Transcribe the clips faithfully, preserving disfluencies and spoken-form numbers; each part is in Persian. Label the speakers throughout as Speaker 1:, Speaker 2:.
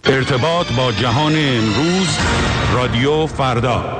Speaker 1: ارتباط با جهان امروز، رادیو فردا.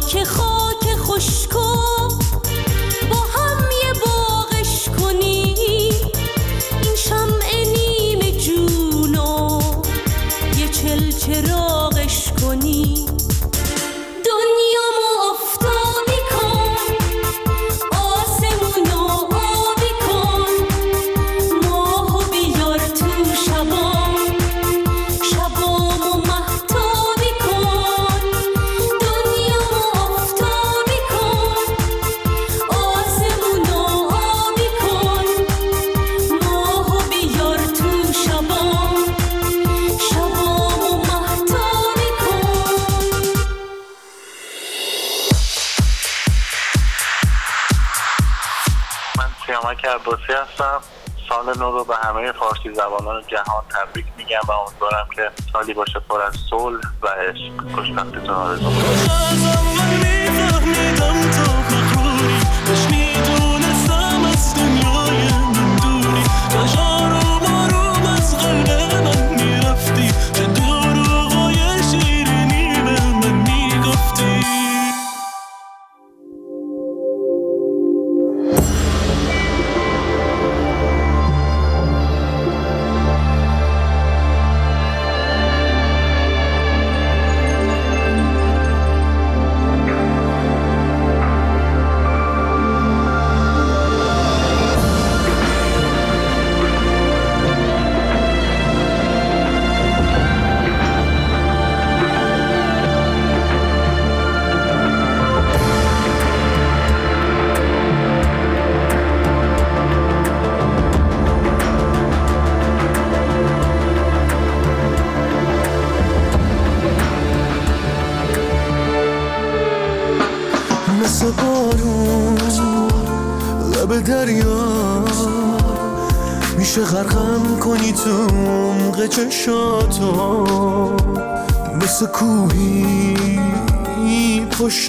Speaker 2: خاک خاک خشکو با هم یه باغش کنی، این شمع نیمه جونو یه چل چراغش کنی. دنیامو افتادی کن، آسمونو آبی کن، ماهو بیار تو شبام، شبامو مهتابی کن. دنیامو افتادی کن، آسمونو آبی کن، ماهو بیار تو شبام، شبامو مهتابی کن.
Speaker 3: من سیامک عباسی هستم. سال نو رو به همه فارسی زبانان جهان تبریک میگم و امیدوارم که سالی باشه پر از صلح و عشق. خوشبختیتون آرزو
Speaker 4: مثل بارون لب دریا میشه غرقم کنی تو عمق چشاتو، مثل کوهی پشت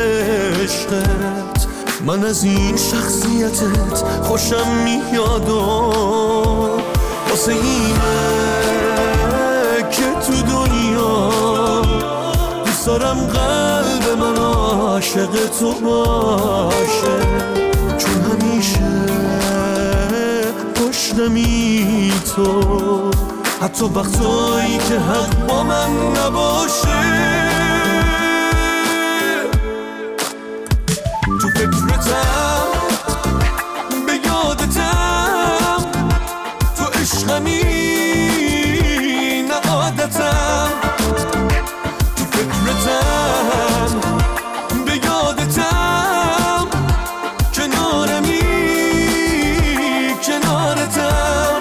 Speaker 4: عشقت من از این شخصیتت خوشم میاد و واسه اینه که تو دنیا دوست دارم قلب من عاشق تو باشه، چون همیشه پشتمی تو، حتی وقتایی که حق با من نباشه. تو فکرتم به یادتم، تو عشقمی نه عادتم. تو فکرتم به یادتم، کنارمی کنارتم.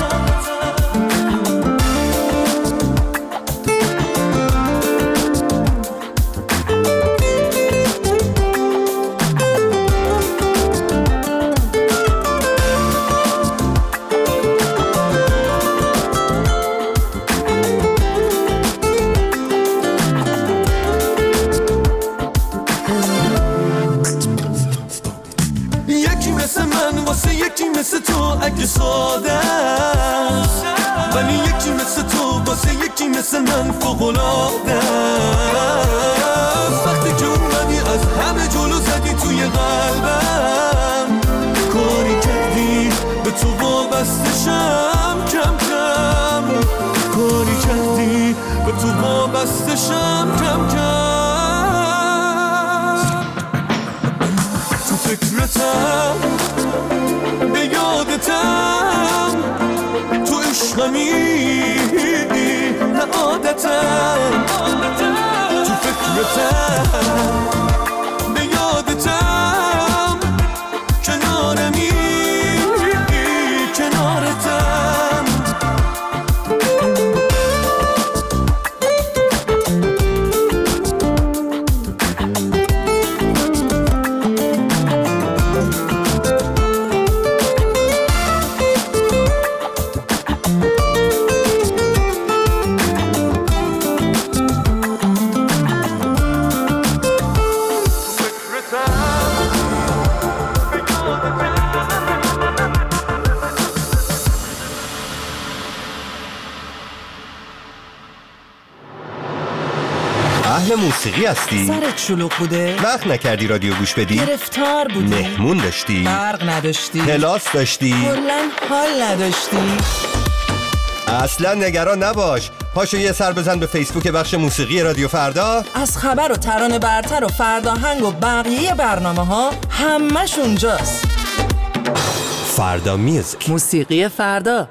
Speaker 4: یکی مثل تو اگه ساده است، ولی یکی مثل تو واسه یکی مثل من فوق‌العاده است. وقتی که اومدی از همه جلو زدی توی قلبم، کاری کردی به تو وابستشم کم کم، کاری کردی به تو وابستشم کم کم. تو فکرتم به یادتم، تو عشقمی نه عادتم. تو فکرتم به یادتم، کنارمی کنارتم.
Speaker 5: اهل موسیقی هستی؟
Speaker 6: سرت شلوغ بوده؟
Speaker 5: وقت نکردی رادیو گوش بدی؟
Speaker 6: گرفتار بودی؟
Speaker 5: مهمون داشتی؟
Speaker 6: برق نداشتی؟
Speaker 5: کلاس داشتی؟
Speaker 6: کلاً حال نداشتی؟
Speaker 5: اصلا نگران نباش، پاشو یه سر بزن به فیسبوک بخش موسیقی رادیو فردا.
Speaker 6: از خبر و ترانه برتر و فرداهنگ و بقیه برنامه ها همش اونجاست.
Speaker 5: فردا میوزیک،
Speaker 6: موسیقی فردا.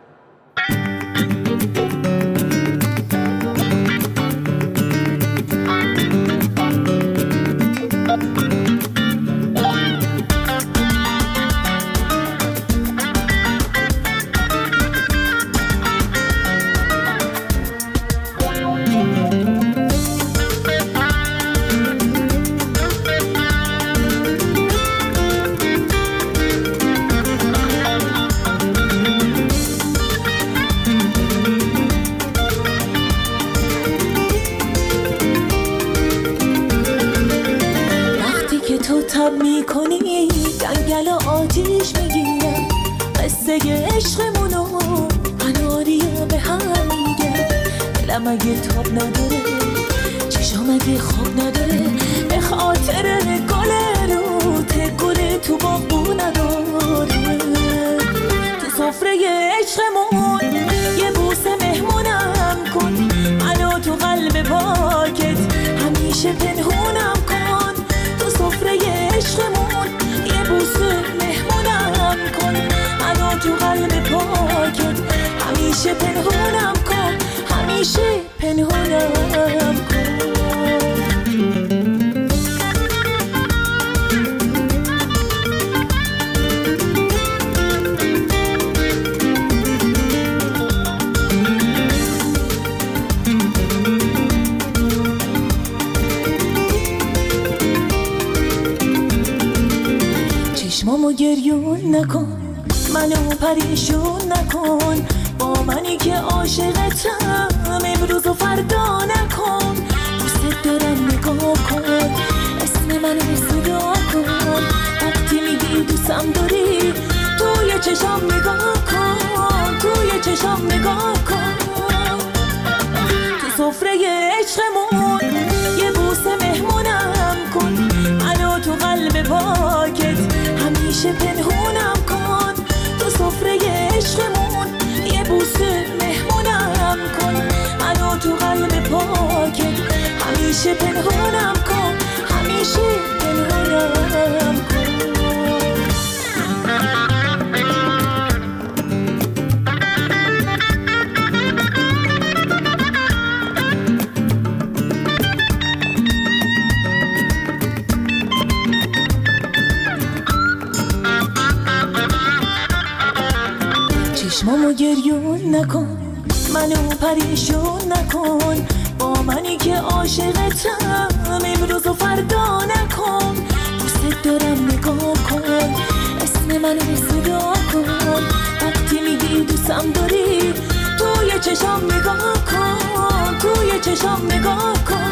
Speaker 2: تب میکنی جنگل و آتیش میگیرم، قصه عشقمونو قناریا به هم میگم. دلم اگه تاب نداره، چشم اگه خواب نداره، به خاطر گل روت گل تو باغبون نداره. تو سفره عشقمون یه بوسه مهمونم کن، منو تو قلب پاکت همیشه پنهونم کن. تو سفره عشقمون یه بوسه مهمونم کن، منو تو قلب پاکت همیشه پنهونم کن، همیشه پنهونم کن. چشمامو گریون نکن، منو پریشون نکن، با منی که عاشقتم امروز و فردا نکن. دوست دارم نگاه کن، اسم منو صدا کن، وقتی میگی دوستم داری توی چشام نگاه کن، توی چشام نگاه کن. تو سفره عشقمون یه بوسه مهمونم کن، منو تو قلب پاکت همیشه پنهونم کن. تو سفره عشقمون یه بوسه مهمونم کن، منو تو قلب پاکت همیشه پنهونم کن، همیشه پنهونم کن. چشمامو گریون نکن، منو پریشون نکن، با منی که عاشقتم امروز و فردا نکن. دوست دارم نگاه کن، اسم منو صدا کن، وقتی میگی دوستم داری توی چشام نگاه کن، توی چشام نگاه کن.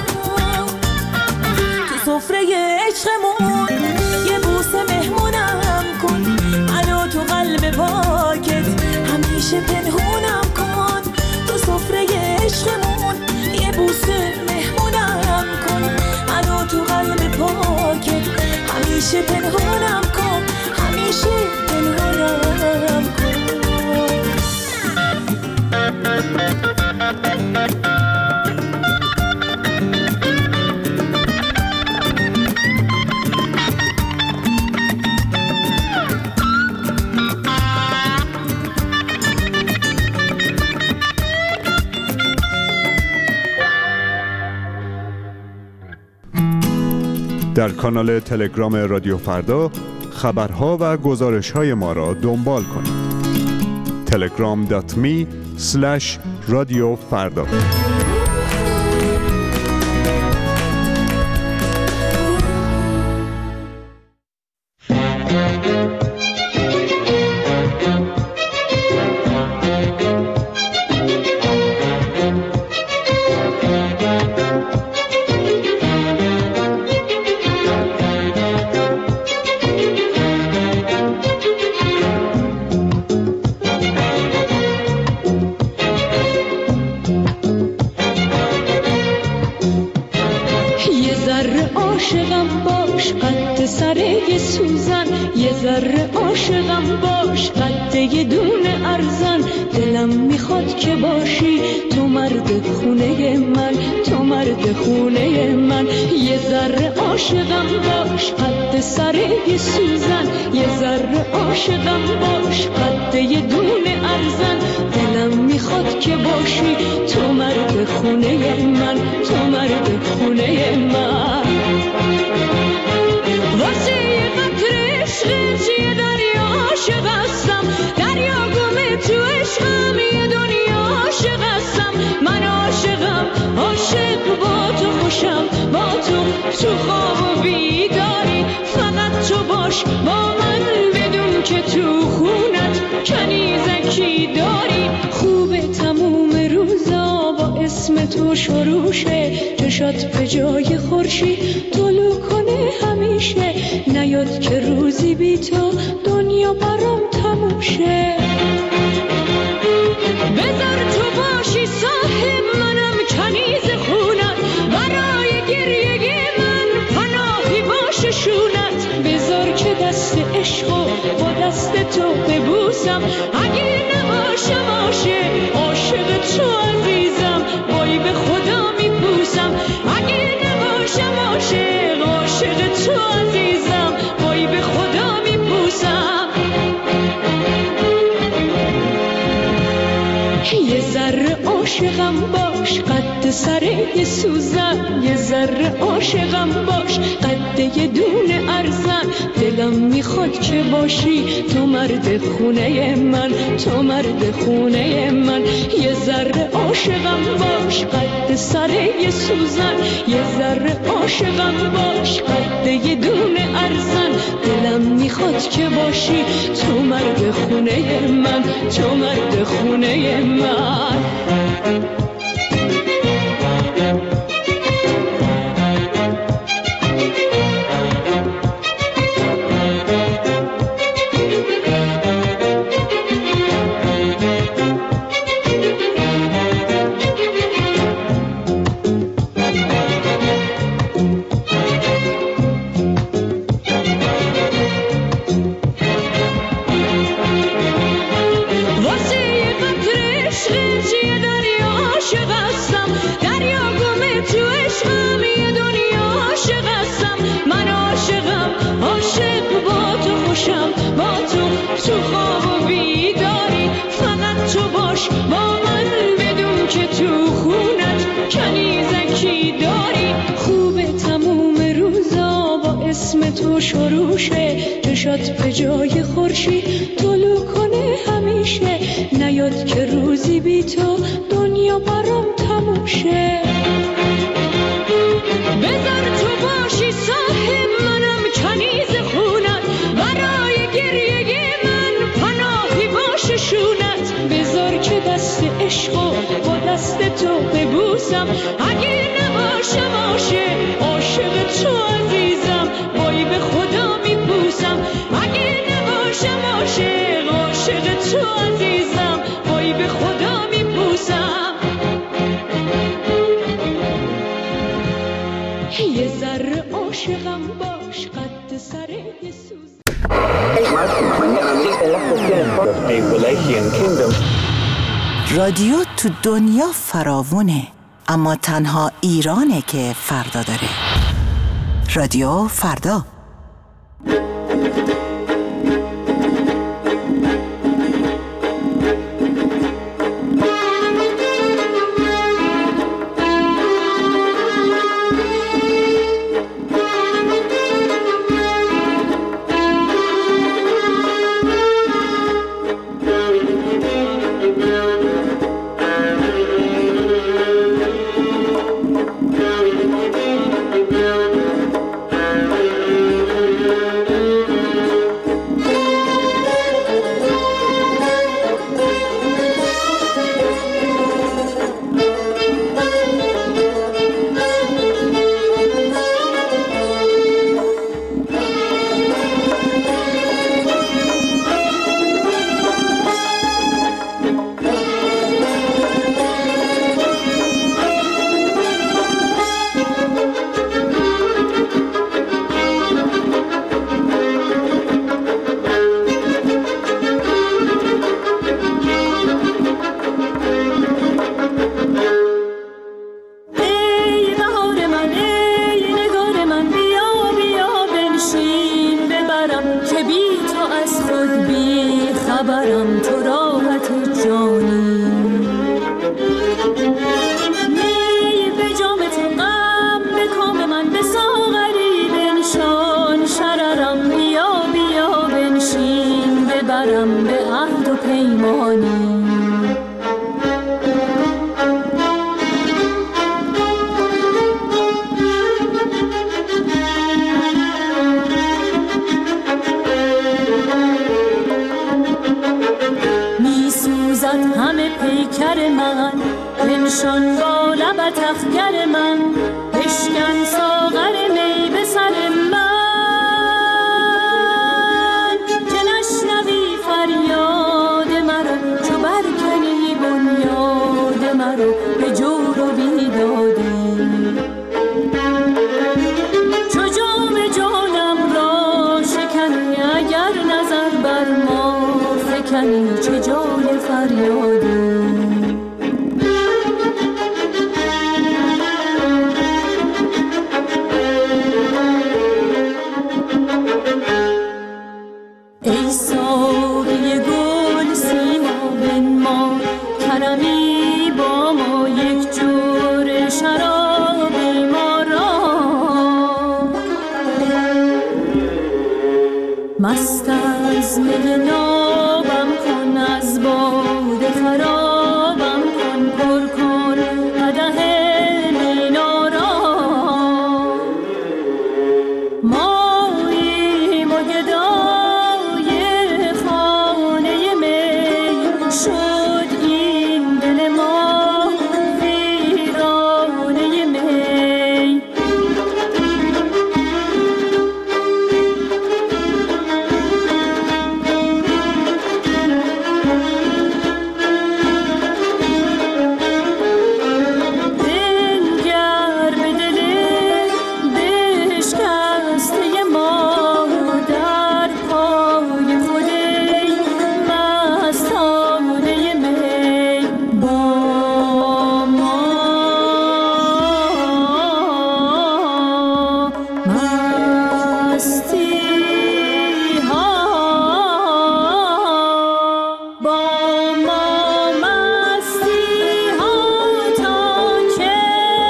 Speaker 2: تو سفره عشقمون یه بوسه مهمونم کن، منو تو قلب پاکت همیشه پنهونم کن. تو سفره عشقمون یه بوسه مهمونم کن، منو تو قلب پاکت همیشه پنهونم کن، همیشه پنهونم کن.
Speaker 7: در کانال تلگرام رادیو فردا خبرها و گزارش‌های ما را دنبال کنید. تلگرام دات می اسلش رادیو فردا.
Speaker 2: عاشقم باش قد سر یه سوزن، یه ذره عاشقم باش قد یه دونه ارزن. دلم میخواد که باشی تو مرد خونه من، تو مرد خونه من. یه ذره عاشقم باش قد سر یه سوزن، یه ذره عاشقم باش قد یه دونه ارزن. دلم میخواد که باشی تو مرد خونه من، تو مرد خونه من. واسه یه قطره عشقت یه دریا عاشق هستم، دریا گمه تو عشقم یه دنیا عاشق هستم. من عاشقم عاشق با تو خوشم، با تو تو خواب و بیداری. فقط تو باش با من بدون که تو خونت کنیزکی داری. خوبه تموم روزا با اسم تو شروع شه، چشات به جای خورشید طلوع کنه همیشه. نیاد که روزی بی تو دنیا برام تموم شه. بذار تو باشی صاحب منم کنیز خونت، برای گریه من پناهی باشه شونت. بذار که دست عشقو با دست تو ببوسم، اگه نباشم عاشق عاشق تو عزیزم، وای به خدا میپوسم. اگه نباشم عاشق عاشق تو عزیزم، وای به خدا میپوسم. یه ذره عاشقم باش قد سر یه سوزن، یه ذره عاشقم باش قد یه دونه ارزن. دلم میخواد که باشی تو مرد خونه من، تو مرد خونه من. یه ذره عاشقم باش قد سر یه سوزن، یه ذره عاشقم باش قد یه دونه ارزن. دلم میخواد که باشی تو مرد خونه من، تو مرد خونه من. شروع شه، چشات به جای خورشید طلوع کنه همیشه. نیاد که روزی بی تو دنیا برام تموم شه. بذار تو باشی صاحب منم کنیز خونت، برای گریه من پناهی باشه شونت. بذار که دست عشقو با دست تو ببوسم، اگه نباشم عاشق عاشق تو عزیزم، وای به خدا میپوسم. اگه نباشم عاشق عاشق تو عزیزم، وای به خدا میپوسم. یه ذره عاشقم باش قد سر یه سوز.
Speaker 8: رادیو تو دنیا فراوونه، اما تنها ایرانه که فردا داره. رادیو فردا.
Speaker 2: پیمانی. می سوزد همه پیکر من، بنشان با لبت اخگر من، بشکن ساغر می به سر من، که نشنوی فریاد مرا، چو برکنی بنیاد مرا به جور و بیدادی. چو جام جانم را شکنی، اگر نظر بر ما فکنی، چه جای فریادی. ای ساقی گل سیما بنما، کرمی با ما یک جور شرابی ما را. مست از می نابم کن، از باده خرابم کن، پر کن قدح مینا را. ماییم و گدای خانه می، شد این دل ما ویرانه می. بنگر به دل بشکسته ما، در پای خود ای مستانه می. با ما مستی ها، با ما مستی ها تا کی؟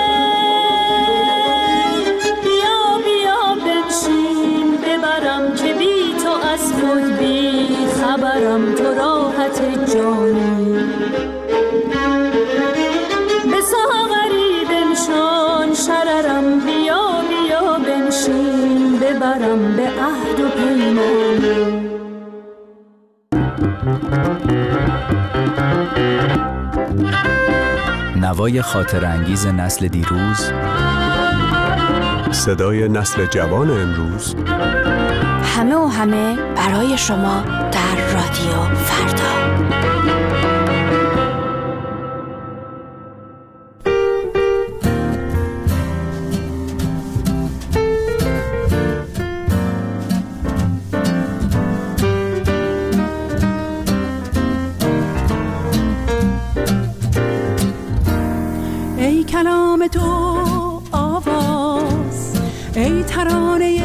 Speaker 2: بیا بیا بنشین ببرم، که بی تو از خود بی خبرم، تو راحت جانی. به ساغری بنشان شررم، بیا بیا بنشین ببرم به عهد و پیمانی.
Speaker 9: نوای خاطر انگیز نسل دیروز،
Speaker 7: صدای نسل جوان امروز،
Speaker 10: همه و همه برای شما در رادیو فردا.
Speaker 2: ای کلام تو آواز، ای ترانه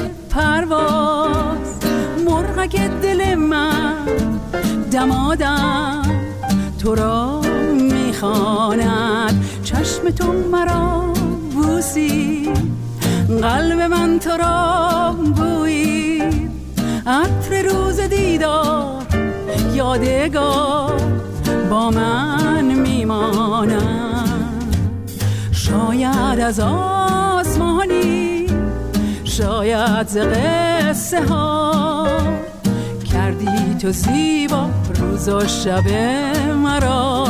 Speaker 2: پرواز، مرغک دل من دمادم تو را میخواند. چشم تو مرا بوسی، قلب من تو را بویید، عطر روز دیدار یادگار با من میماند. شاید از آسمانی، شاید ز قصه ها، کردی تو زیبا روز و شب مرا.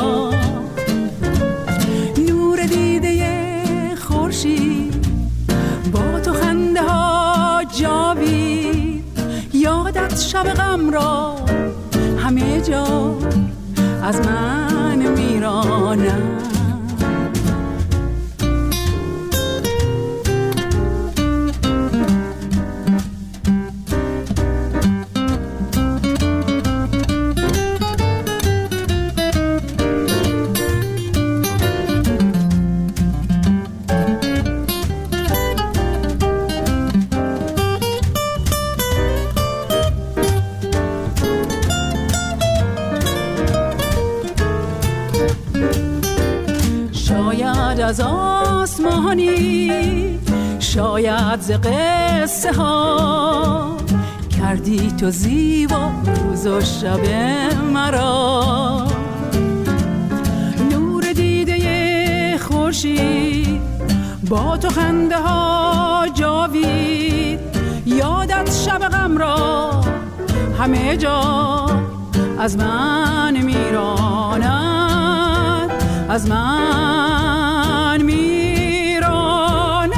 Speaker 2: نور دیده خورشید، با تو خنده ها جاوید، یادت شب غم را همه جا از من میرانم. از آسمانی، شاید ز قصه ها،
Speaker 11: کردی تو زیبا روز و شب مرا. نور دیده خورشید با تو خنده ها جاوید، یادت شب غم را همه جا از من میراند، از من میراند.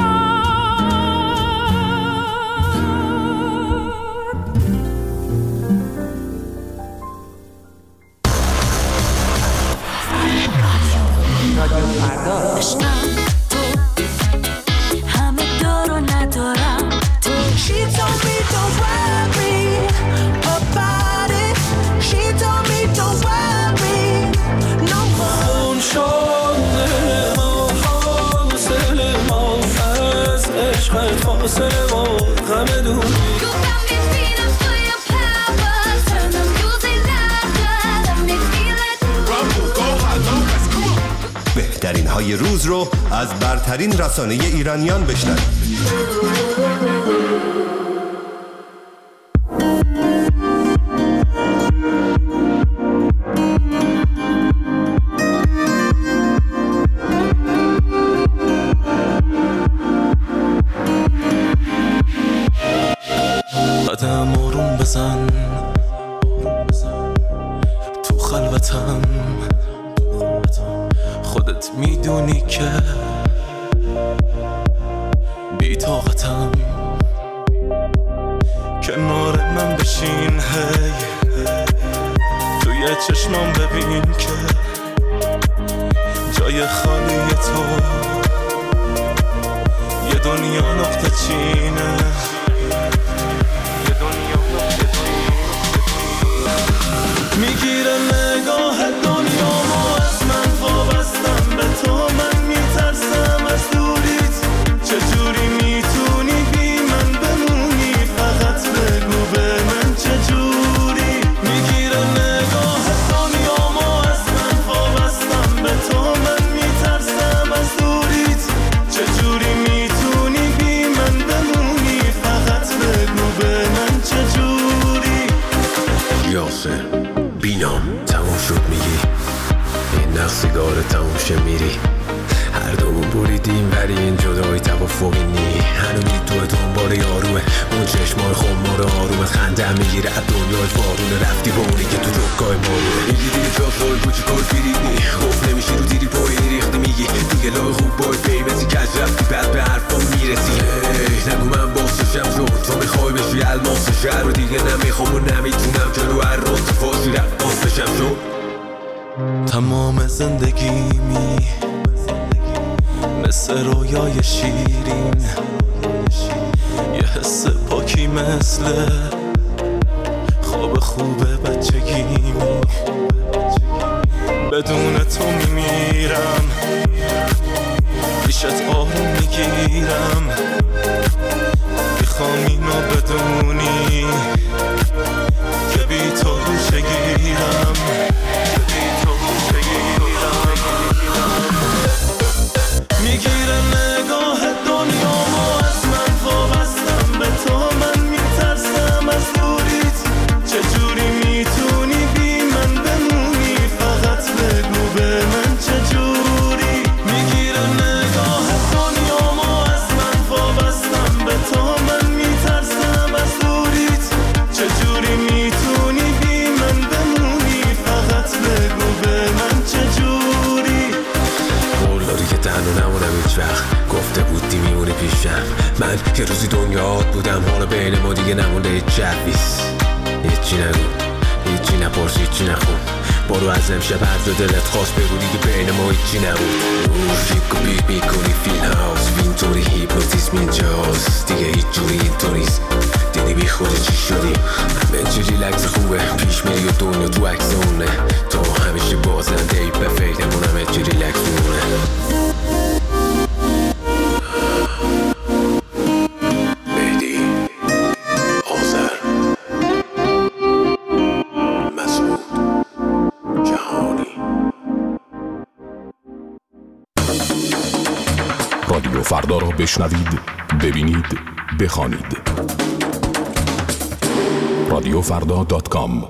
Speaker 2: رادیو فردا. عشقم تو همه دار و ندارم تو. She told me don't worry about it. She told me don't worry no more.
Speaker 4: اون شده ما حاصل ما از عشقت فاصله ما غم دوری.
Speaker 5: بهترین های روز رو از برترین رسانه ایرانیان بشنوید.
Speaker 4: قدم آروم بزن تو خلوتم، خودت میدونی که بی طاقتم. کنار من بشین هی توی چشمام ببین که جای خالی تو یه دنیا نقطه چینه، یه دنیا نقطه چینه. میگیره نگاه دنیامو از من، وابستم به تو من میترسم از دوریت. چجوری میتونی بی من بمونی؟ فقط بگو به من چجوری. میگیره نگاه دنیامو از من، وابستم به تو من میترسم از دوریت. چجوری میتونی بی من بمونی؟ فقط بگو به من چجوری.
Speaker 12: یاسر بینام تموم شد میگی، این نقصگار تموم شه میری. هر دومون بریدیم ولی این جدایی توافقی نی. هنوزی تو دنبال یاروه اون چشمای خمار آرومت، خنده میگیره از دنیای وارونه. رفتی با اونی که تو جگای مارونه. میگی دیگه جاکای کوچی کار فریدنی، خوف نمیشی رو دیری پایی ریختی. میگی تو گلای خوب بای فیمتی کج رفتی بعد به حرفا میرسی. ای نگو من باستشم شد تو میخوای بشی الماس شهر رو دیگه نمیخوام و نمیتونم جلو هر روز فاسی رفت بشم شد.
Speaker 4: تمام زندگیمی مثل رویای شیرین، یه حس پاکی مثل خواب خوب بچگیمی. بدون تو میمیرم، پیشت آروم میگیرم. میخوام اینو بدونی که بی تو چگیرم، که بی تو چگیرم. میگیره نگاه دنیامو از من، وابستم به تو من میترسم از دوریت. چجوری میتونی بی من بمونی؟ فقط بگو به من چجوری. میگیره نگاه دنیامو از من، وابستم به تو من میترسم از دوریت. چجوری میتونی بی من بمونی؟ فقط بگو به من چجوری.
Speaker 12: قول داری که تنها نمونم هیچ وقت، گفته بودی میمونی پیشم. من یه روزی دنیات بودم، حالا بین ما دیگه نمونده هیچ جویز. هیچی نگو، هیچی نپرس، هیچی نخون. برو از امشب هر جا دلت خواست بگو دیگه بین ما هیچی نبود. ریک و بیت میکنی فیل هاوس، اینطوری هیپنوتیزم اینجاست دیگه هیچ جوری اینطوریست. دیدی بی خودی چی شدی؟ همه چی ریلکس خوبه، پیش میری و دنیا تو عکسونه. تو همیشه بازنده ای به فکرمون همه چی ریلکس مونه.
Speaker 13: رادیو فردا را بشنوید، ببینید، بخوانید.
Speaker 1: رادیو فردا دات کام.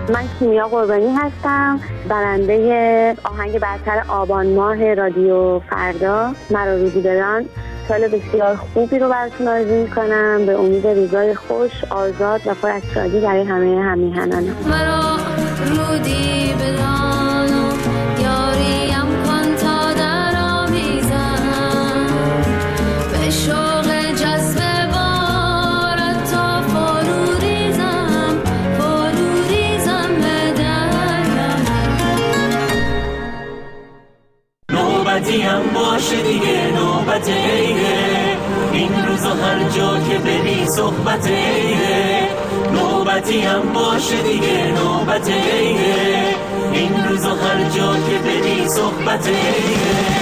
Speaker 13: من کیمیا قربانی هستم، برنده آهنگ برتر آبان ماه رادیو فردا مرا رودی بدان. سال بسیار خوبی رو براتون آرزو میکنم، به امید روزای خوش، آزاد و پر از شادی برای همه همیهنانم.
Speaker 14: مرا رودی بدان و یاریم کن تا در آمیزم، به شوق جذب بارت تا فرو ریزم، فرو ریزم به درم.
Speaker 4: نوبتیم باشه دیگه، نوبت ایه، این روزا هر جا که بری صحبت ایه. نوبتیم باشه دیگه، نوبت ایه، این روزا هر جا که بری صحبت ایه.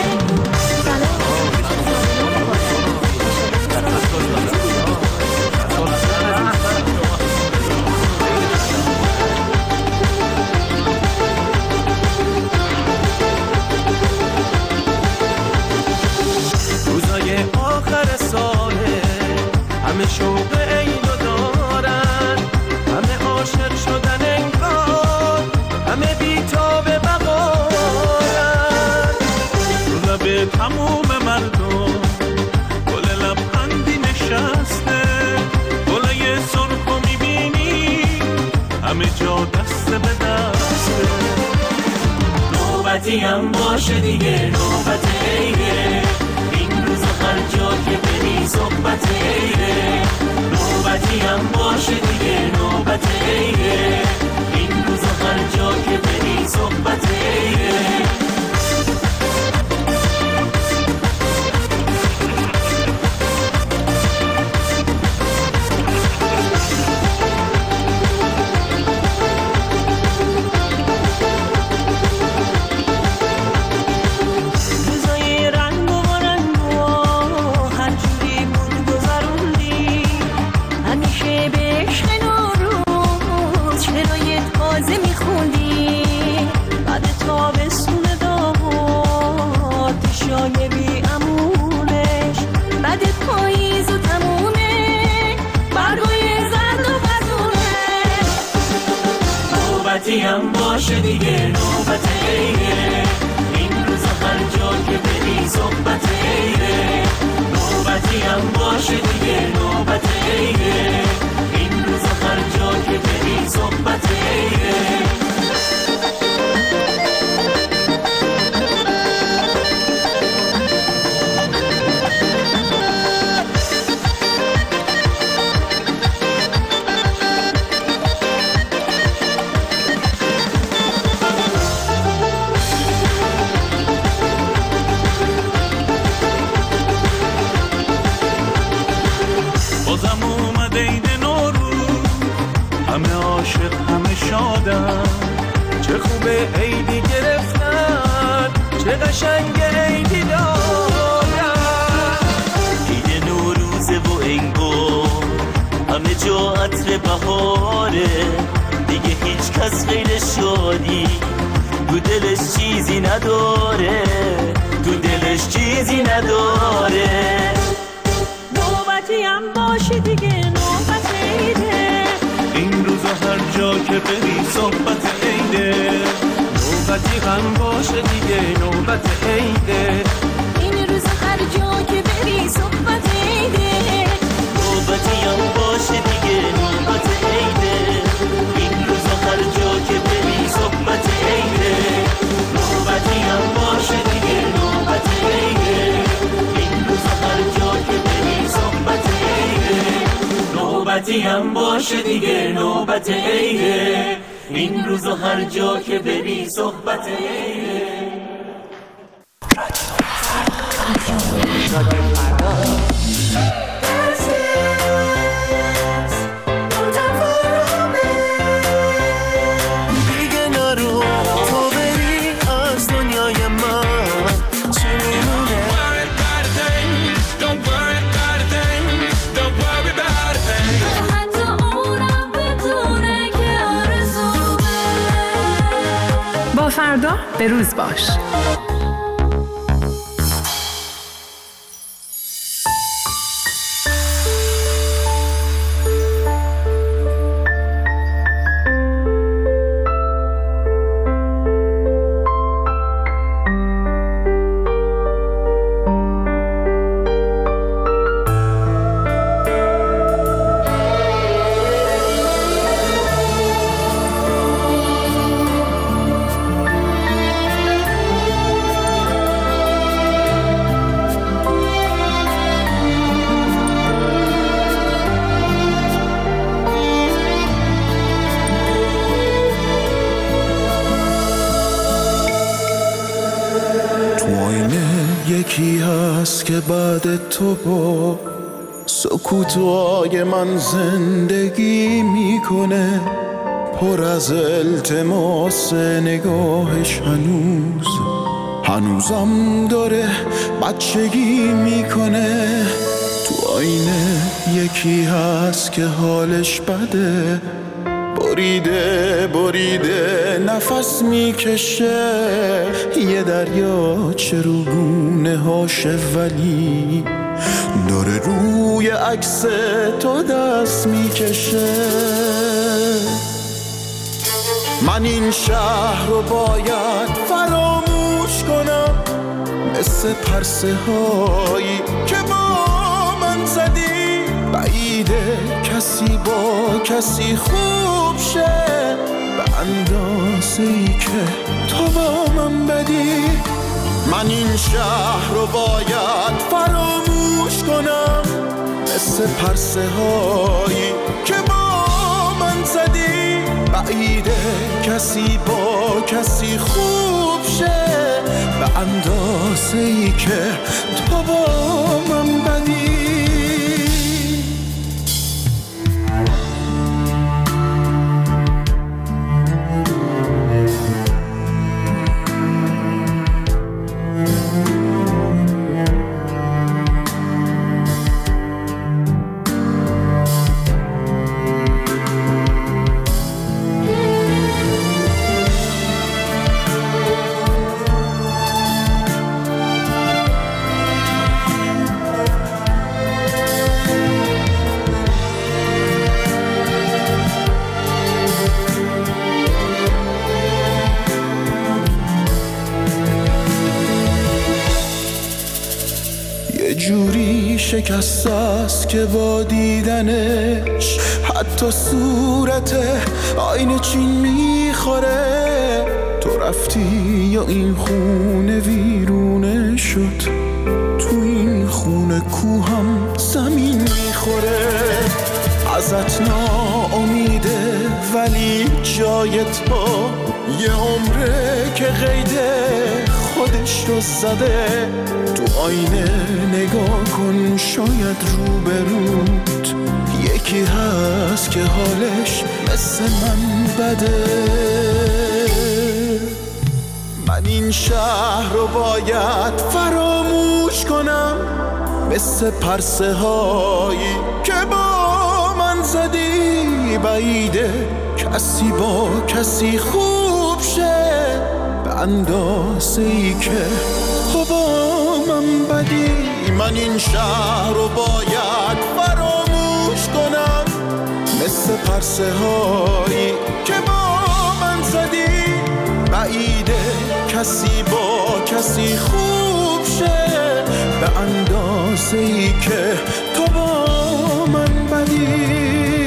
Speaker 4: روزای آخر ساله، همه شوق عیدو دارن، همه عاشق شدن انگار، همه بی‌تاب بقارن. رو لب تموم مردم گل لبخندی نشسته، گلای سرخو میبینی همه جا دست به دسته. نوبتیم باشه دیگه، نوبت ایه، این روزا هر جا که بری صحبت ایه. نوبتیم باشه دیگه، نوبت ایه، این روزا هر جا که بری صحبت ایه. نوبتیم باشه دیگه، نوبت ایه، این روزا هر جا که بری صحبت ایه. نوبتیم باشه دیگه، نوبت ایه، این روزا هر جا که بری صحبت ایه. همه عاشق همه شادن، چه خوبه عیدی گرفتن، چه قشنگ عیدی دارن. عید نوروزه و انگار همه جا عطر بهاره، دیگه هیچ کس غیر شادی تو دلش چیزی نداره، تو دلش چیزی نداره.
Speaker 14: نوبتیم باشه دیگه، نوبت عیده،
Speaker 4: این روزا هر جا که بری صحبت عیده. نوبتی هم باشه دیگه، نوبت عیده،
Speaker 14: این روزا هر جا که بری صحبت عیده.
Speaker 4: نوبتی هم باشه دیگه، نوبت عیده، این روزا هر جا که بری صحبت عیده. نوبتی هم باشه دیگه، نوبت عیده، این روزا هر جا که بری صحبت عیده. نوبتی هم باشه دیگه، نوبت عیده، این روزا هر جا که بری صحبت عیده. دیگه نرو تو بری از دنیای من، چی میمونه؟
Speaker 15: با فردا به روز باش.
Speaker 16: یکی هست که بعد تو با سکوتای من زندگی میکنه، پر از التماس نگاهش هنوز هنوزم داره بچگی میکنه. تو آینه یکی هست که حالش بده، بریده بریده نفس میکشه، یه دریا چروگونه هاشه ولی داره روی عکس تو دست میکشه. من این شهر رو باید فراموش کنم، مثل پرسه هایی که با من زدی، بعیده کسی با کسی خوب شه به اندازه ای که تو با من بدی. من این شهر رو باید فراموش کنم، مثل پرسه هایی که با من زدی، بعیده کسی با کسی خوب شه به اندازه ای که تو با من بدی. جوری شکست است که با دیدنش حتی صورت آینه چین میخوره. تو رفتی یا این خونه ویرونه شد، تو این خونه کوهم زمین میخوره. ازت ناامیده ولی جای تو یه عمره که قیده خودش رو زده. تو آینه نگاه کن، شاید روبروت یکی هست که حالش مثل من بده. من این شهر رو باید فراموش کنم، مثل پرسه هایی که با من زدی، بعیده کسی با کسی خوب شه به اندازه ای که تو با من بدی. من این شهر رو باید فراموش کنم، مثل پرسه هایی که با من زدی، بعیده کسی با کسی خوب شه به اندازه ای که تو با من بدی.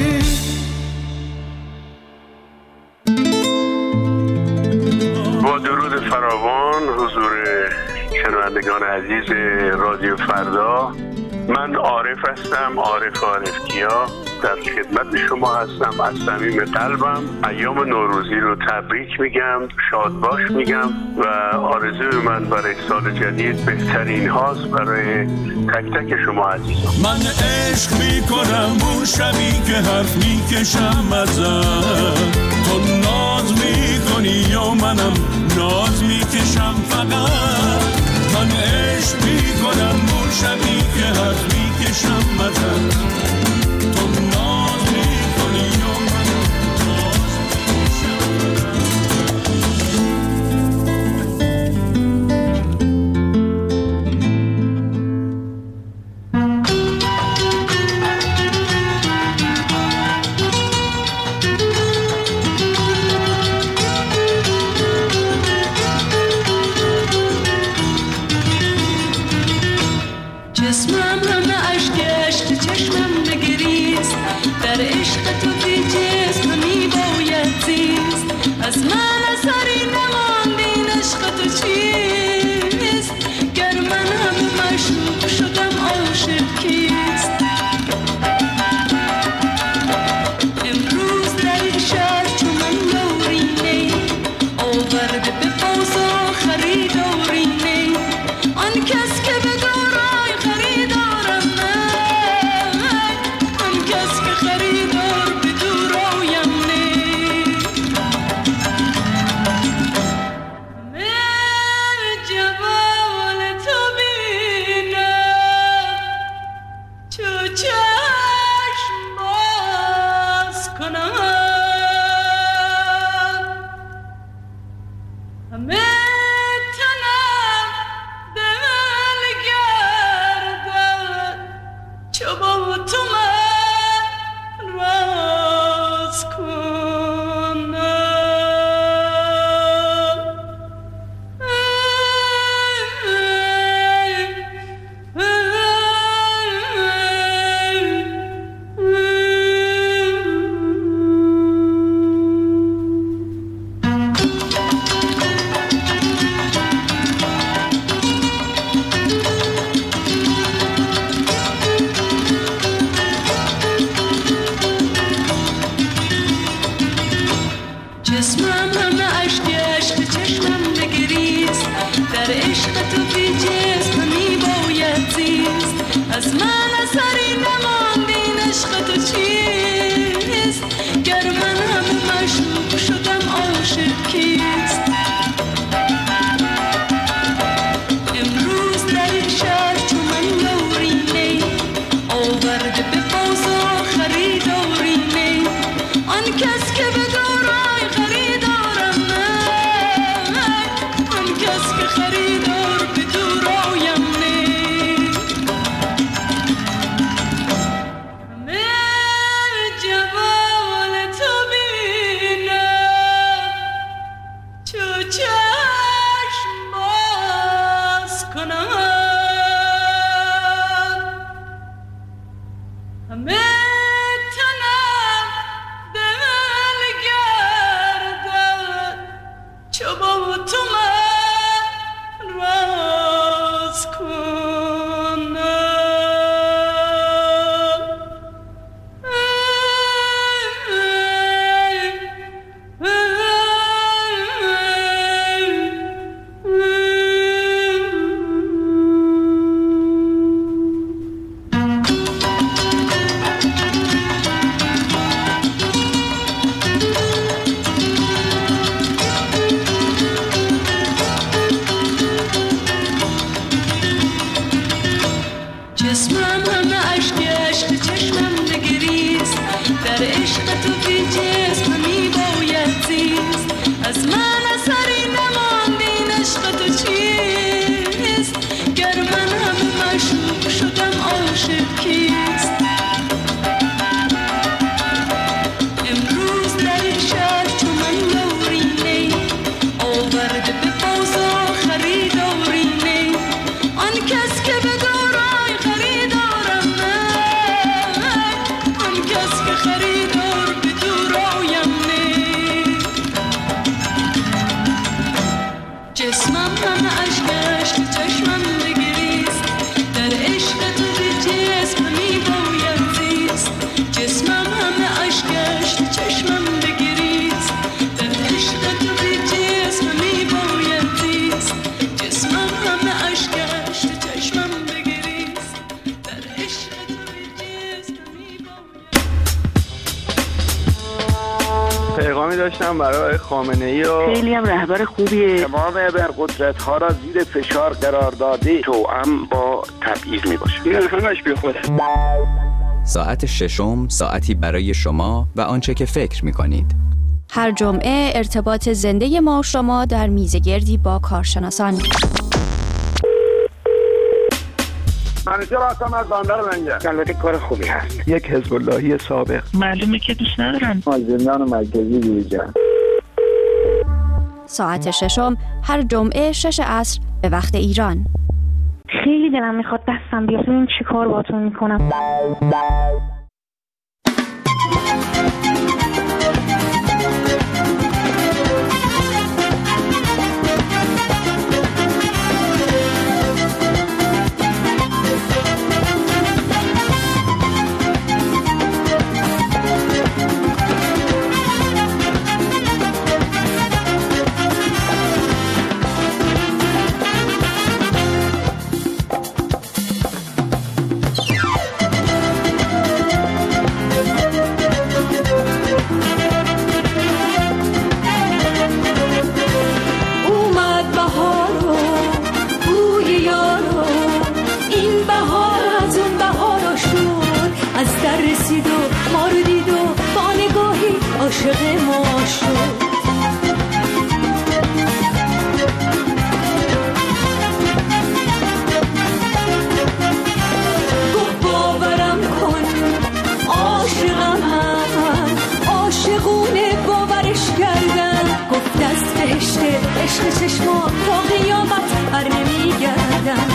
Speaker 3: با درود فراوان حضور شنوندگان عزیز رادیو فردا، من عارف هستم، عارف عارفکیا، در خدمت شما هستم. از صمیم قلبم ایام نوروزی رو تبریک میگم، شاد باش میگم و آرزوی من برای سال جدید بهترین هاست برای تک تک شما عزیزان.
Speaker 4: من عشق میکنم اون شبی که حرف میکشم ازم، تو ناز میکنی یا منم ناز میکشم فقط. من عشق میکنم اون شبی که حرف میکشم ازم، تو ناز میکنی یا منم ناز
Speaker 14: از من اثری نماندین، عشق تو چیست؟ گر منم مشروق شدم عاشق کیست؟ امروز در این شهر چون من دورینه، آورده به بازار خریدارینه، آن کس
Speaker 17: میکنم برای خامنه‌ای و
Speaker 13: خیلی هم رهبر خوبیه.
Speaker 17: تمام ابرقدرت ها را زیر فشار قرار داده توأم با تبعیض میباشه. این همش بی خوده.
Speaker 9: ساعت ششم ساعتی برای شما و آنچه که فکر میکنید.
Speaker 10: هر جمعه ارتباط زنده ما و شما در میزگردی با کارشناسان.
Speaker 17: منیجر هستم از بندر منجر. البته کار خوبی هست. یک حزب اللهی سابق.
Speaker 13: معلومه که دوست ندارن.
Speaker 17: زندان مرکزی دیجا.
Speaker 10: ساعت ششم هر جمعه شش عصر به وقت ایران.
Speaker 13: خیلی دلم میخواد دستم بیاد ببینم چی کار باهاتون میکنم. عاشق ما شد. گفت باورم کن عاشقم هم، عاشقونه باورش کردم. گفت از بهشت عشق چشما تا قیامت بر نمیگردم.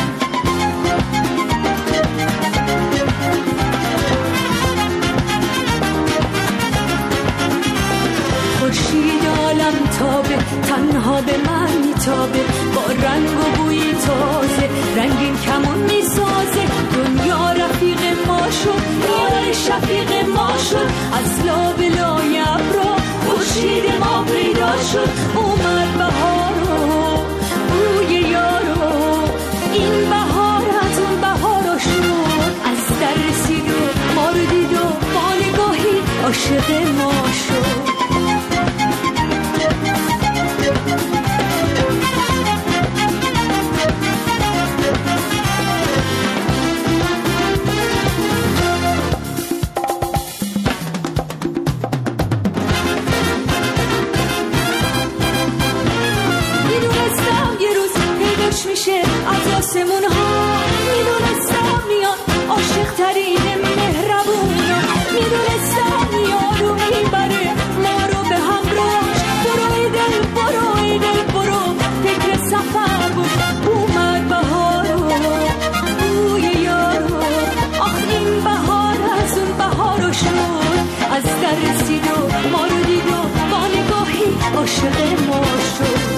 Speaker 13: خورشید عالم تابه تنها به من میتابه، با رنگ و بوی تازه رنگین کمون میسازه. دنیا رفیق ما شد، یار شفیق ما شد. از لابلای ابرا خورشید ما پیدا شد. اومد بهارو بوی یارو، این بهار از اون بهارو شد. از در رسید و ما رو دید و با نگاهی عاشق ما شد. میشه از آسمون ها، میدونستم میاد عاشق ترین مهربونا. میدونستم میاد و میبره ما رو به همراهش. برو ای دل برو ای دل برو فکر سفر باش. اومد بهارو بوی یارو، آخ این بهار از اون بهارو شد. از در رسید و ما رو دید و با نگاهی عاشق ما شد.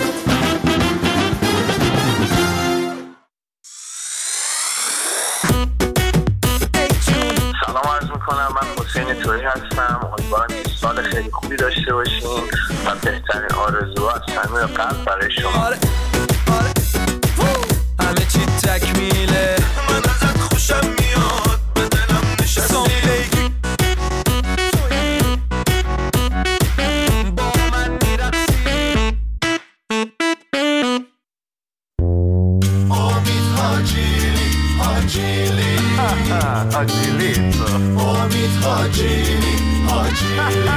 Speaker 3: من حسین تویی هستم. امیدوارم که سال خیلی خوبی داشته باشین و بهترین آرزوها از صمیم قلب برای شما.
Speaker 4: آره آره همه چی تکمیله، من ازت خوشم میاد، به دلم نشستی. با من میرقصی. امید حاجیلی حاجیلی حاجیلی امید حاجیلی حاجیلی.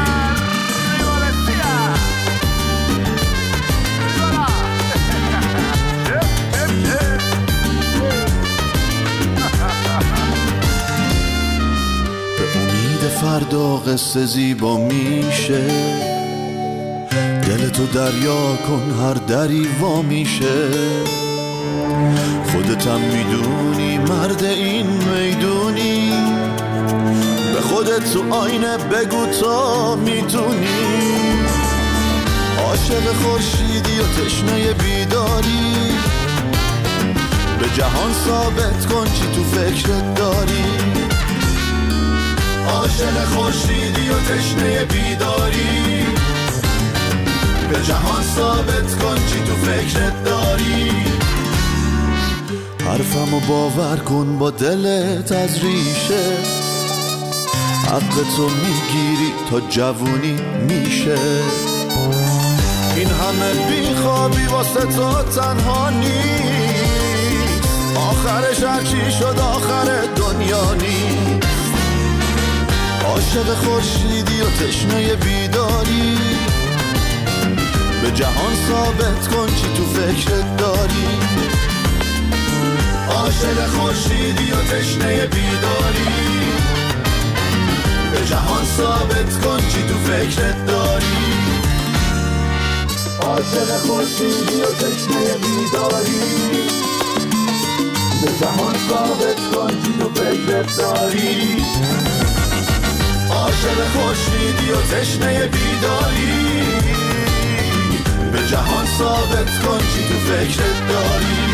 Speaker 16: به امید فردا قصه زیبا میشه، دلتو دریا کن هر دری وا میشه. خودتم میدونی مرد این میدونی، به خودت تو آینه بگو تا میتونی. عاشق خورشیدی و تشنه بیداری، به جهان ثابت کن چی تو فکرت داری. عاشق خورشیدی و تشنه بیداری، به جهان ثابت کن چی تو فکرت داری. حرفمو باور کن با دلت از ریشه، حق تو میگیری تا جوونی میشه. عالم بیخوابی واسه تو تنها نیست، آخرش هرچی شد آخر دنیا نیست. عاشق خورشیدی و تشنه بیداری، به جهان ثابت کن چی تو فکرت داری. عاشق خورشیدی و تشنه بیداری، به جهان ثابت کن چی تو فکرت داری. عاشق خورشیدی و تشنه بیداری، به جهان ثابت کن چی تو فکرت داری. عاشق خورشیدی و تشنه بیداری، به جهان ثابت کن چی تو فکرت داری.